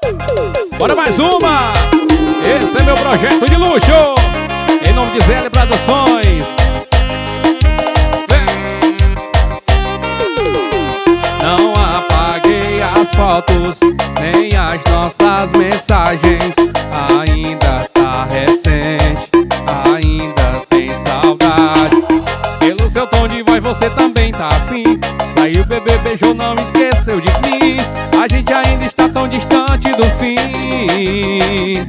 Bora mais uma. Esse é meu projeto de luxo, em nome de ZL Produções. Não apaguei as fotos, nem as nossas mensagens. Ainda tá recente, ainda tem saudade. Pelo seu tom de voz você também tá assim. Saiu, bebê, beijou, não esqueceu de mim. A gente ainda está tão distante do fim.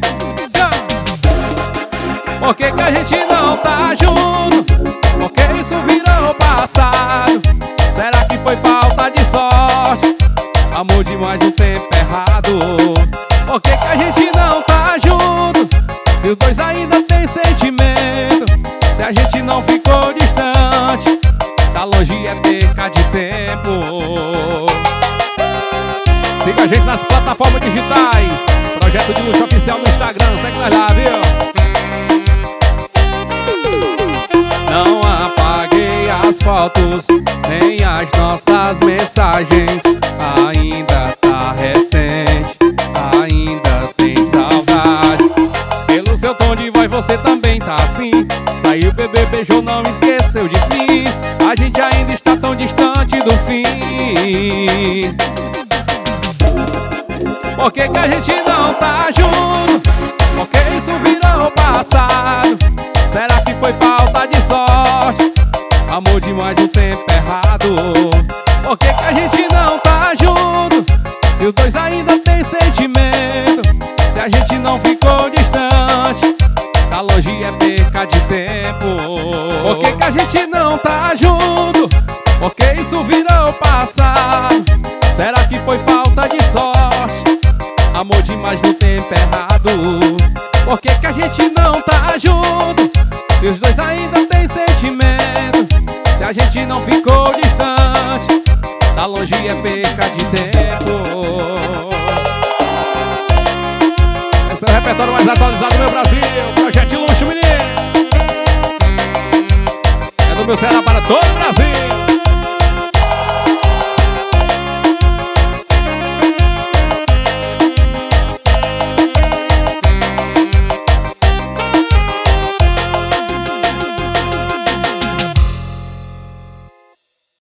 Por que que a gente não tá junto? Porque isso virou passado. Será que foi falta de sorte? Amor demais no tempo errado. Por que que a gente não tá junto? Se os dois ainda têm sentimento. Se a gente não ficou distante, tá longe é perca de tempo. Siga a gente nas plataformas digitais. Projeto de Luxo Oficial no Instagram. Segue nós lá, viu? Não apaguei as fotos, nem as nossas mensagens. Ainda tá recente, ainda tem saudade. Pelo seu tom de voz você também tá assim. Saiu, bebê, beijou, não esqueceu de mim. A gente ainda está tão distante do fim. Por que que a gente não tá junto? Porque isso virou passado. Será que foi falta de sorte? Amor demais no tempo errado. Por que que a gente não tá junto? Se os dois ainda têm sentimento. Se a gente não ficou distante, tá longe é perca de tempo. Por que que a gente não tá junto? Porque isso virou passado. Será que foi falta de sorte? Amor demais no tempo errado. Por que que a gente não tá junto? Se os dois ainda têm sentimento. Se a gente não ficou distante, tá longe é perca de tempo. Esse é o repertório mais atualizado do meu Brasil. Projeto de Luxo, menino. É do meu Ceará para todo o Brasil.